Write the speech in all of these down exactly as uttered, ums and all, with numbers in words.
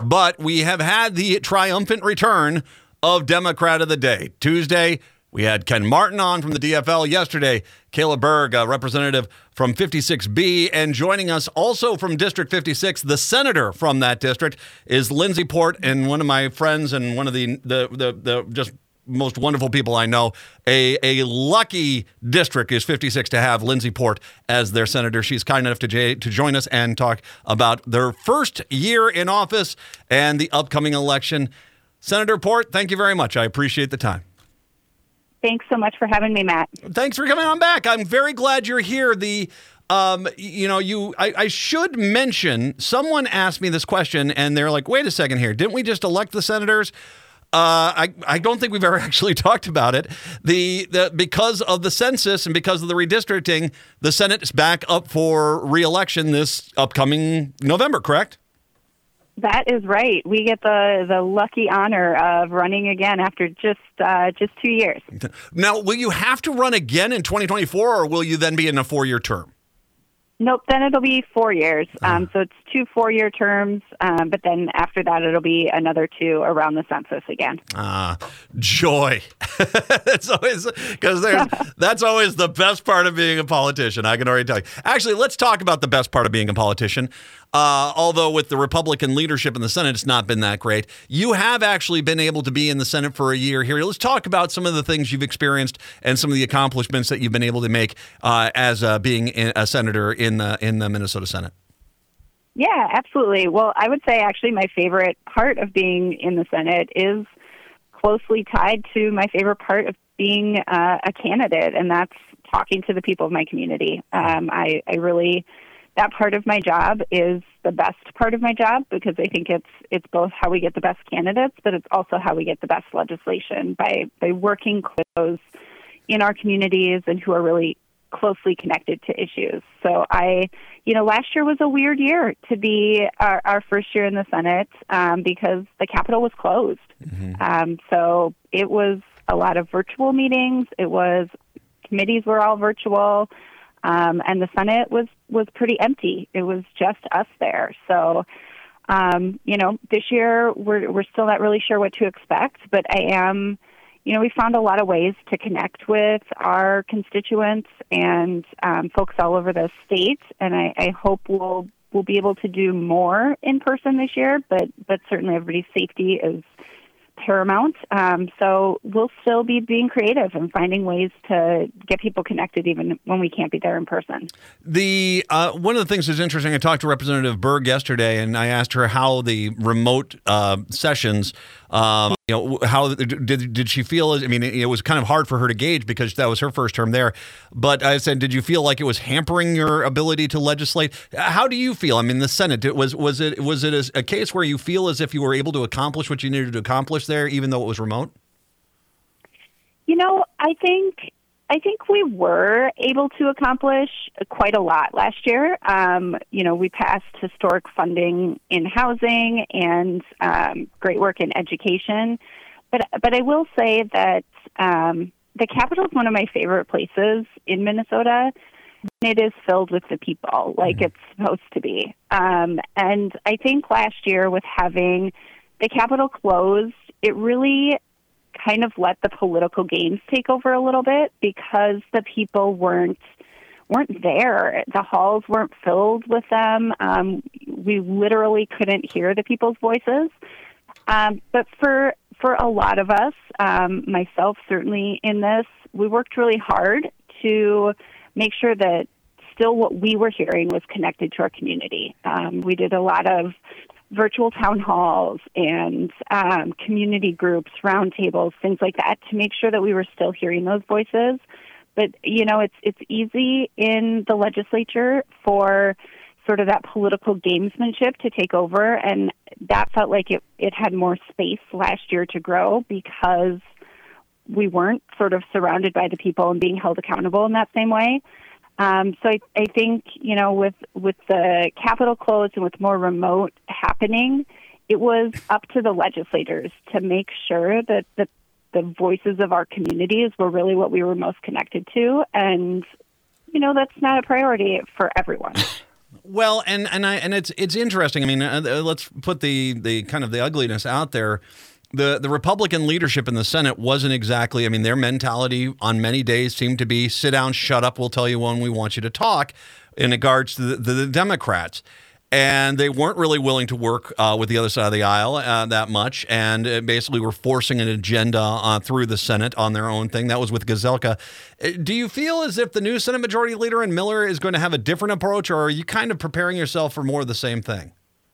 But we have had the triumphant return of Democrat of the Day. Tuesday, we had Ken Martin on from the D F L. Yesterday, Kayla Berg, a representative from fifty-six B. And joining us also from District fifty-six, the senator from that district, is Lindsey Port, and one of my friends and one of the the the, the just most wonderful people I know. A, a lucky district is fifty-six to have Lindsey Port as their senator. She's kind enough to, j- to join us and talk about their first year in office and the upcoming election. Senator Port, thank you very much. I appreciate the time. Thanks so much for having me, Matt. Thanks for coming on back. I'm very glad you're here. The, um, you know, you. I, I should mention, someone asked me this question, and they're like, wait a second here. Didn't we just elect the senators? Uh, I, I don't think we've ever actually talked about it. The, the because of the census and because of the redistricting, the Senate is back up for re-election this upcoming November, correct? That is right. We get the, the lucky honor of running again after just uh, just two years. Now, will you have to run again in twenty twenty-four, or will you then be in a four-year term? Nope, then it'll be four years. Um, so it's two four-year terms, um, but then after that it'll be another two around the census again. Ah, joy. That's always because there's that's always the best part of being a politician. I can already tell you. Actually, let's talk about the best part of being a politician. Uh, although with the Republican leadership in the Senate, it's not been that great. You have actually been able to be in the Senate for a year here. Let's talk about some of the things you've experienced and some of the accomplishments that you've been able to make uh, as uh, being a senator in the in the Minnesota Senate. Yeah, absolutely. Well, I would say actually my favorite part of being in the Senate is closely tied to my favorite part of being uh, a candidate, and that's talking to the people of my community. Um, I, I really... That part of my job is the best part of my job because I think it's it's both how we get the best candidates, but it's also how we get the best legislation by, by working with those in our communities and who are really closely connected to issues. So I, you know, last year was a weird year to be our, our first year in the Senate um, because the Capitol was closed. Mm-hmm. Um, so it was a lot of virtual meetings. It was committees were all virtual. Um, and the Senate was, was pretty empty. It was just us there. So, um, you know, this year we're we're still not really sure what to expect, but I am, you know, we found a lot of ways to connect with our constituents and um, folks all over the state, and I, I hope we'll we'll be able to do more in person this year. But but certainly everybody's safety is paramount. Um, so we'll still be being creative and finding ways to get people connected even when we can't be there in person. The uh, one of the things that's interesting, I talked to Representative Berg yesterday, and I asked her how the remote uh, sessions, um, you know, how did did she feel? I mean, it was kind of hard for her to gauge because that was her first term there. But I said, did you feel like it was hampering your ability to legislate? How do you feel? I mean, the Senate, it was was it was it a case where you feel as if you were able to accomplish what you needed to accomplish there, even though it was remote? You know, I think I think we were able to accomplish quite a lot last year. Um, you know, we passed historic funding in housing and um, great work in education. But but I will say that um, the Capitol is one of my favorite places in Minnesota. It is filled with the people, like mm-hmm. it's supposed to be. Um, and I think last year with having the Capitol closed, it really kind of let the political games take over a little bit because the people weren't weren't there. The halls weren't filled with them. Um, we literally couldn't hear the people's voices. Um, but for for a lot of us, um, myself certainly in this, we worked really hard to make sure that still what we were hearing was connected to our community. Um, we did a lot of virtual town halls and um, community groups, roundtables, things like that, to make sure that we were still hearing those voices. But, you know, it's it's easy in the legislature for sort of that political gamesmanship to take over, and that felt like it, it had more space last year to grow because we weren't sort of surrounded by the people and being held accountable in that same way. Um, so I, I think, you know, with, with the Capitol closed and with more remote happening, it was up to the legislators to make sure that the, the voices of our communities were really what we were most connected to. And, you know, that's not a priority for everyone. Well, and and I and it's it's interesting. I mean, uh, let's put the the kind of the ugliness out there. The the Republican leadership in the Senate wasn't exactly, I mean, their mentality on many days seemed to be sit down, shut up, we'll tell you when we want you to talk in regards to the, the, the Democrats. And they weren't really willing to work uh, with the other side of the aisle uh, that much, and uh, basically were forcing an agenda uh, through the Senate on their own thing. That was with Gazelka. Uh, Do you feel as if the new Senate Majority Leader in Miller is going to have a different approach, or are you kind of preparing yourself for more of the same thing?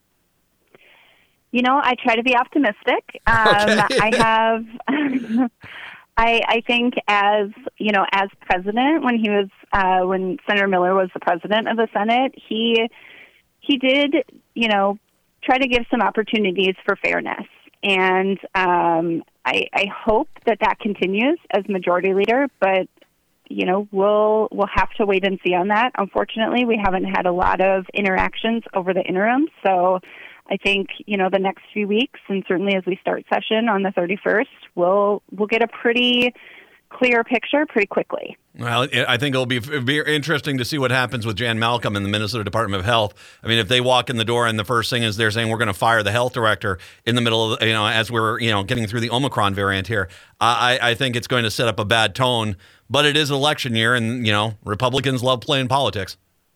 You know, I try to be optimistic. Um, Okay. I have, I, I think as, you know, as president, when he was, uh, when Senator Miller was the president of the Senate, he, he did, you know, try to give some opportunities for fairness. And um, I, I hope that that continues as majority leader, but, you know, we'll, we'll have to wait and see on that. Unfortunately, we haven't had a lot of interactions over the interim, so I think, you know, the next few weeks, and certainly as we start session on the thirty-first, we'll we'll get a pretty clear picture pretty quickly. Well, I think it'll be very interesting to see what happens with Jan Malcolm in the Minnesota Department of Health. I mean, if they walk in the door and the first thing is they're saying we're going to fire the health director in the middle of, you know, as we're, you know, getting through the Omicron variant here, I, I think it's going to set up a bad tone. But it is election year, and, you know, Republicans love playing politics.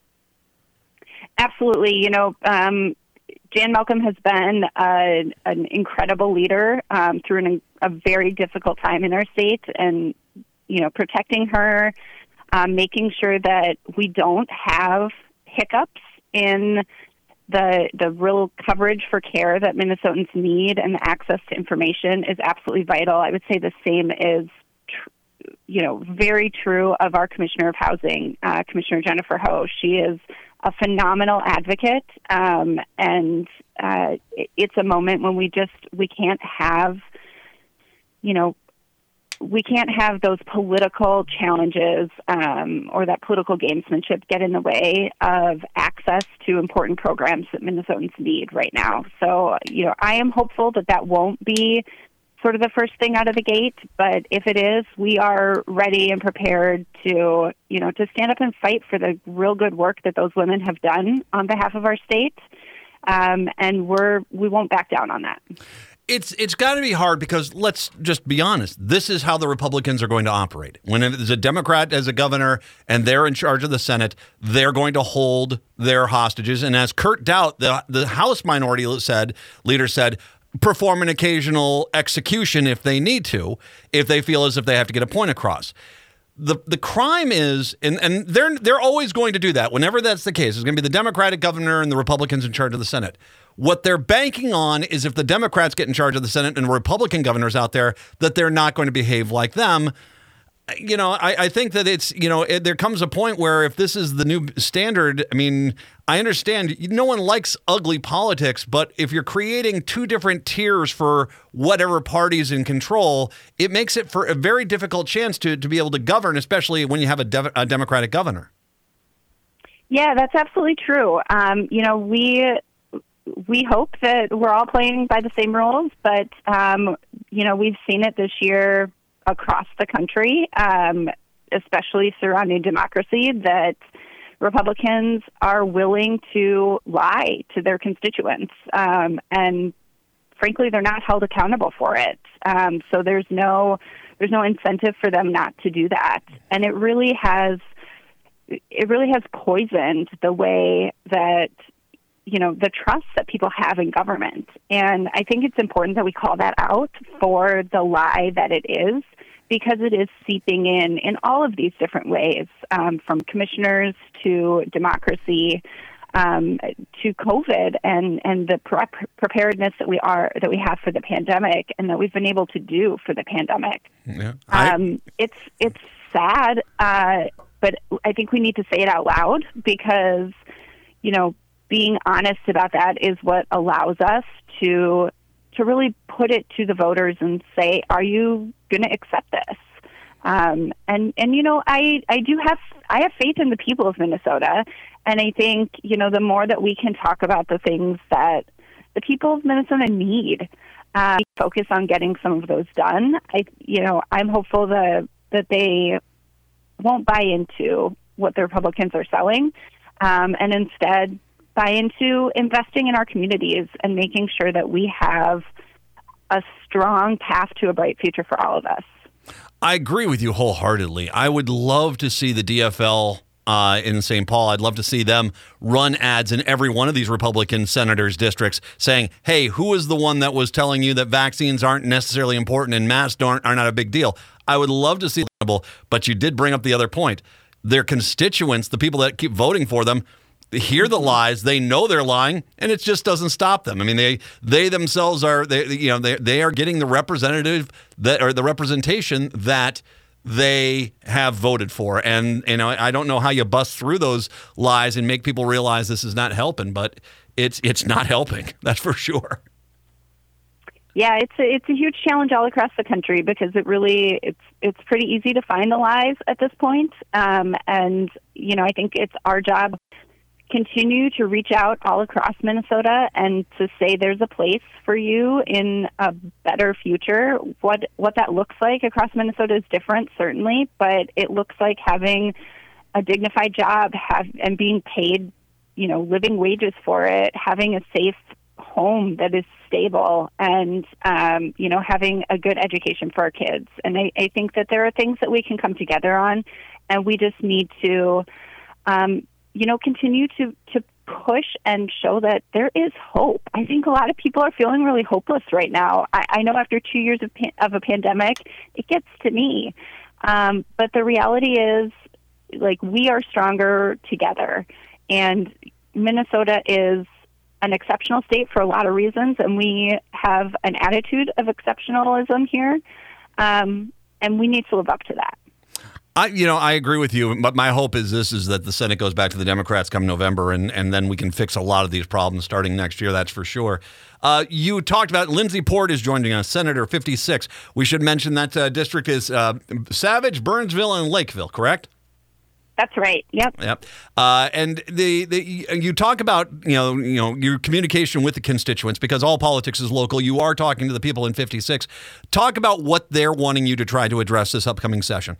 Absolutely. You know, um, Jan Malcolm has been uh, an incredible leader um, through an, a very difficult time in our state, and, you know, protecting her, um, making sure that we don't have hiccups in the the real coverage for care that Minnesotans need, and the access to information is absolutely vital. I would say the same is, tr- you know, very true of our Commissioner of Housing, uh, Commissioner Jennifer Ho. She is a phenomenal advocate, um, and uh, it's a moment when we just, we can't have, you know, we can't have those political challenges um, or that political gamesmanship get in the way of access to important programs that Minnesotans need right now. So, you know, I am hopeful that that won't be sort of the first thing out of the gate, but if it is, we are ready and prepared to, you know, to stand up and fight for the real good work that those women have done on behalf of our state, um, and we're we won't back down on that. It's it's got to be hard because let's just be honest. This is how the Republicans are going to operate. When there's a Democrat as a governor and they're in charge of the Senate, they're going to hold their hostages. And as Kurt Doubt, the the House minority said, leader said, perform an occasional execution if they need to, if they feel as if they have to get a point across. The the crime is, and, and they're they're always going to do that. Whenever that's the case, it's going to be the Democratic governor and the Republicans in charge of the Senate. What they're banking on is if the Democrats get in charge of the Senate and Republican governors out there, that they're not going to behave like them. You know, I, I think that it's, you know, it, there comes a point where if this is the new standard, I mean, I understand no one likes ugly politics, but if you're creating two different tiers for whatever party's in control, it makes it for a very difficult chance to, to be able to govern, especially when you have a, de- a Democratic governor. Yeah, that's absolutely true. Um, you know, we we hope that we're all playing by the same rules, but, um, you know, we've seen it this year across the country, um, especially surrounding democracy, that Republicans are willing to lie to their constituents. Um, and frankly, they're not held accountable for it. Um, so there's no there's no incentive for them not to do that. And it really has it really has poisoned the way that, you know, the trust that people have in government. And I think it's important that we call that out for the lie that it is, because it is seeping in in all of these different ways, um, from commissioners to democracy, um, to COVID, and, and the pre- preparedness that we are that we have for the pandemic, and that we've been able to do for the pandemic. Yeah, I... um, it's it's sad, uh, but I think we need to say it out loud, because, you know, being honest about that is what allows us to to really put it to the voters and say, are you going to accept this? Um, and, and, you know, I, I do have, I have faith in the people of Minnesota. And I think, you know, the more that we can talk about the things that the people of Minnesota need, uh, focus on getting some of those done. I, you know, I'm hopeful that, that they won't buy into what the Republicans are selling, um, and instead buy into investing in our communities and making sure that we have a strong path to a bright future for all of us. I agree with you wholeheartedly. I would love to see the D F L uh, in Saint Paul. I'd love to see them run ads in every one of these Republican senators' districts saying, hey, who is the one that was telling you that vaccines aren't necessarily important and masks aren't, are not a big deal? I would love to see them, but you did bring up the other point. Their constituents, the people that keep voting for them, hear the lies, they know they're lying, and it just doesn't stop them. I mean, they they themselves are they you know they they are getting the representative that or the representation that they have voted for, and you know I don't know how you bust through those lies and make people realize this is not helping, but it's it's not helping. That's for sure. Yeah, it's a, it's a huge challenge all across the country because it really it's it's pretty easy to find the lies at this point, um, and you know I think it's our job. Continue to reach out all across Minnesota and to say there's a place for you in a better future. What what that looks like across Minnesota is different, certainly, but it looks like having a dignified job have, and being paid, you know, living wages for it, having a safe home that is stable, and, um, you know, having a good education for our kids. And I, I think that there are things that we can come together on, and we just need to um, you know, continue to, to push and show that there is hope. I think a lot of people are feeling really hopeless right now. I, I know after two years of, pa- of a pandemic, it gets to me. Um, but the reality is, like, we are stronger together. And Minnesota is an exceptional state for a lot of reasons, and we have an attitude of exceptionalism here. Um, and we need to live up to that. I, you know, I agree with you, but my hope is this, is that the Senate goes back to the Democrats come November, and, and then we can fix a lot of these problems starting next year, that's for sure. Uh, you talked about Lindsey Port is joining us, Senator fifty-six. We should mention that uh, district is uh, Savage, Burnsville, and Lakeville, correct? That's right. Yep. Yep. Uh, and the, the you talk about you know you know your communication with the constituents, because all politics is local. You are talking to the people in fifty-six. Talk about what they're wanting you to try to address this upcoming session.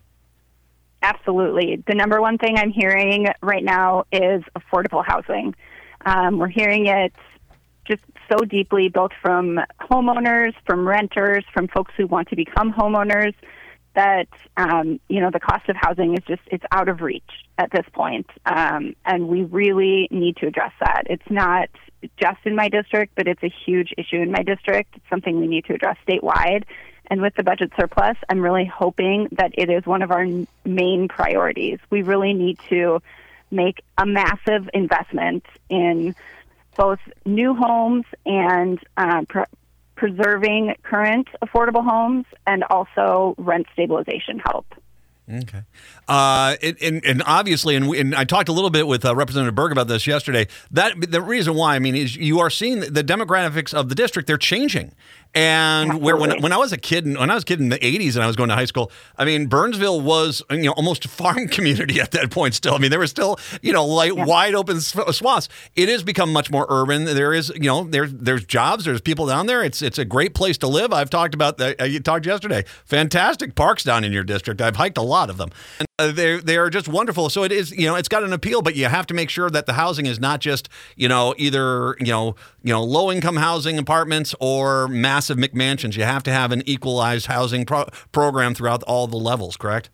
Absolutely. The number one thing I'm hearing right now is affordable housing. Um, we're hearing it just so deeply, both from homeowners, from renters, from folks who want to become homeowners, that, um, you know, the cost of housing is just, it's out of reach at this point. Um, and we really need to address that. It's not just in my district, but it's a huge issue in my district. It's something we need to address statewide. And with the budget surplus, I'm really hoping that it is one of our main priorities. We really need to make a massive investment in both new homes and uh, pr- preserving current affordable homes, and also rent stabilization help. Okay. Uh, and, and, and obviously, and, we, and I talked a little bit with uh, Representative Berg about this yesterday, that the reason why, I mean, is you are seeing the demographics of the district, they're changing. And where when when I was a kid, when I was a kid in the eighties and I was going to high school, I mean, Burnsville was, you know, almost a farm community at that point still. I mean, there were still, you know, like yeah. wide open swaths. It has become much more urban. There is, you know, there's there's jobs, there's people down there. It's it's a great place to live. I've talked about that. I talked yesterday. Fantastic parks down in your district. I've hiked a lot of them. And uh, they they are just wonderful. So it is, you know, it's got an appeal, but you have to make sure that the housing is not just, you know, either, you know, you know, low income housing apartments or massive McMansions. You have to have an equalized housing pro- program throughout all the levels, correct?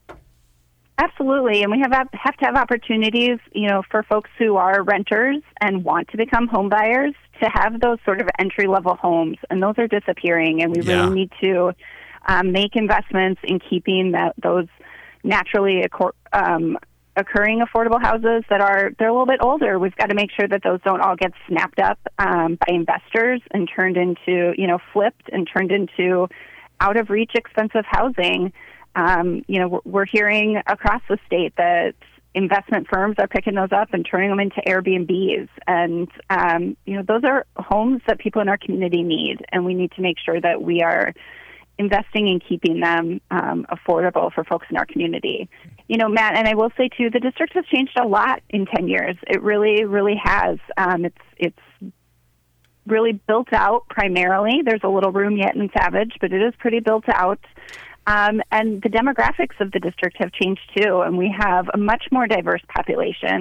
Absolutely. And we have have to have opportunities, you know, for folks who are renters and want to become home buyers to have those sort of entry level homes. And those are disappearing. And we yeah. really need to um, make investments in keeping that those naturally um, occurring affordable houses that are, they're a little bit older. We've got to make sure that those don't all get snapped up um, by investors and turned into, you know, flipped and turned into out of reach expensive housing. Um, you know, we're hearing across the state that investment firms are picking those up and turning them into Airbnbs. And, um, you know, those are homes that people in our community need. And we need to make sure that we are investing in keeping them um, affordable for folks in our community. You know, Matt, and I will say, too, the district has changed a lot in ten years. It really, really has. Um, it's it's really built out primarily. There's a little room yet in Savage, but it is pretty built out. Um, and the demographics of the district have changed, too, and we have a much more diverse population.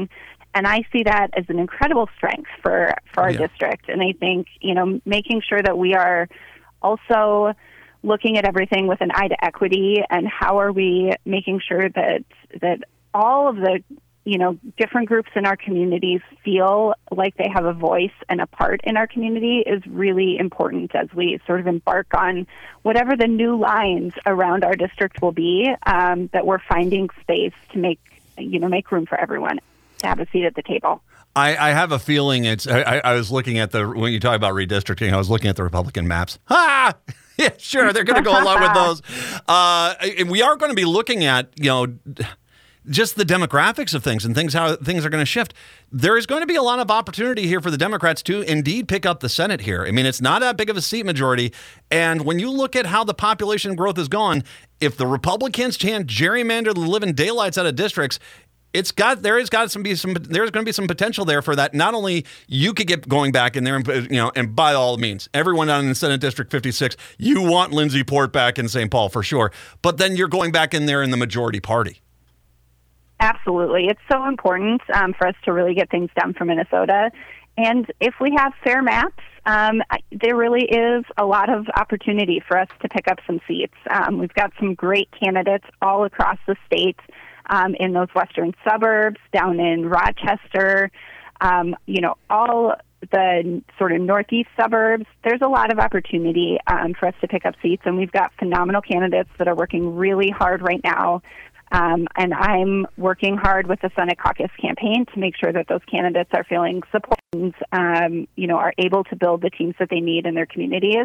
And I see that as an incredible strength for, for our yeah. district. And I think, you know, making sure that we are also looking at everything with an eye to equity, and how are we making sure that that all of the, you know, different groups in our communities feel like they have a voice and a part in our community is really important as we sort of embark on whatever the new lines around our district will be, um, that we're finding space to make, you know, make room for everyone to have a seat at the table. I, I have a feeling it's, I, I was looking at the, when you talk about redistricting, I was looking at the Republican maps. Ha! Yeah, sure, they're going to go along with those. Uh, and we are going to be looking at, you know, just the demographics of things and things, how things are going to shift. There is going to be a lot of opportunity here for the Democrats to indeed pick up the Senate here. I mean, it's not that big of a seat majority. And when you look at how the population growth has gone, if the Republicans can't gerrymander the living daylights out of districts, it's got there is got some be some there's going to be some potential there for that. Not only you could get going back in there, and you know, and by all means, everyone down in Senate District fifty-six, you want Lindsey Port back in Saint Paul for sure. But then you're going back in there in the majority party. Absolutely, it's so important um, for us to really get things done for Minnesota. And if we have fair maps, um, there really is a lot of opportunity for us to pick up some seats. Um, we've got some great candidates all across the state. Um, in those western suburbs, down in Rochester, um, you know, all the sort of northeast suburbs, there's a lot of opportunity um, for us to pick up seats. And we've got phenomenal candidates that are working really hard right now. Um, and I'm working hard with the Senate caucus campaign to make sure that those candidates are feeling supported, um, you know, are able to build the teams that they need in their communities.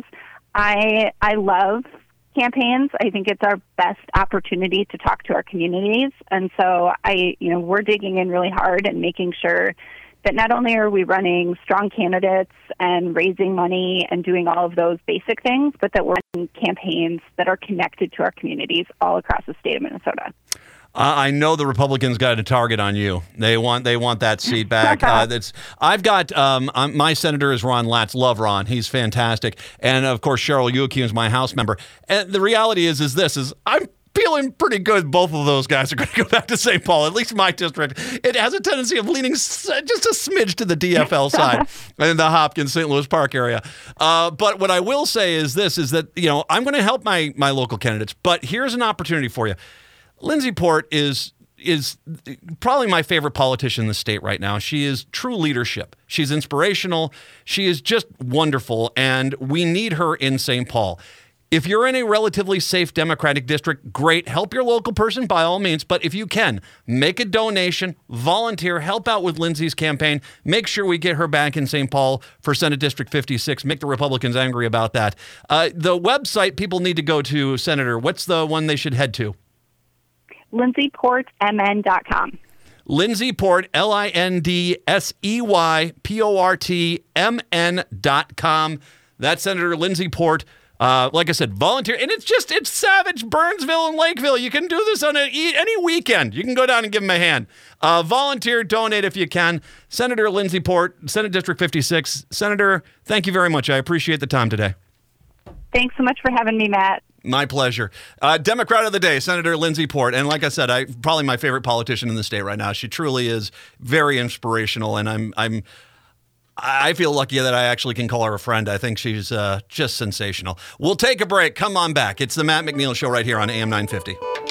I I love campaigns. I think it's our best opportunity to talk to our communities. And so I, you know, we're digging in really hard and making sure that not only are we running strong candidates and raising money and doing all of those basic things, but that we're running campaigns that are connected to our communities all across the state of Minnesota. Uh, I know the Republicans got a target on you. They want they want that seat back. uh, that's I've got um, I'm, my senator is Ron Latz. Love Ron. He's fantastic. And of course Cheryl Youakim is my House member. And the reality is is this is I'm feeling pretty good. Both of those guys are going to go back to Saint Paul. At least my district. It has a tendency of leaning just a smidge to the D F L side in the Hopkins Saint Louis Park area. Uh, but what I will say is this: is that you know I'm going to help my my local candidates. But here's an opportunity for you. Lindsey Port is is probably my favorite politician in the state right now. She is true leadership. She's inspirational. She is just wonderful, and we need her in Saint Paul. If you're in a relatively safe Democratic district, great. Help your local person by all means. But if you can, make a donation, volunteer, help out with Lindsey's campaign. Make sure we get her back in Saint Paul for Senate District fifty-six. Make the Republicans angry about that. Uh, the website people need to go to, Senator, what's the one they should head to? Lindsey Port M N dot com. Lindsey Port, L I N D S E Y P O R T M N dot com. That's Senator Lindsey Port. Uh, like I said, volunteer. And it's just, it's Savage, Burnsville, and Lakeville. You can do this on a, any weekend. You can go down and give them a hand. Uh, volunteer, donate if you can. Senator Lindsey Port, Senate District fifty-six. Senator, thank you very much. I appreciate the time today. Thanks so much for having me, Matt. My pleasure. Uh, Democrat of the day, Senator Lindsey Port. And like I said, I probably my favorite politician in the state right now. She truly is very inspirational, and I'm I'm I feel lucky that I actually can call her a friend. I think she's uh, just sensational. We'll take a break. Come on back. It's the Matt McNeil Show right here on A M nine fifty.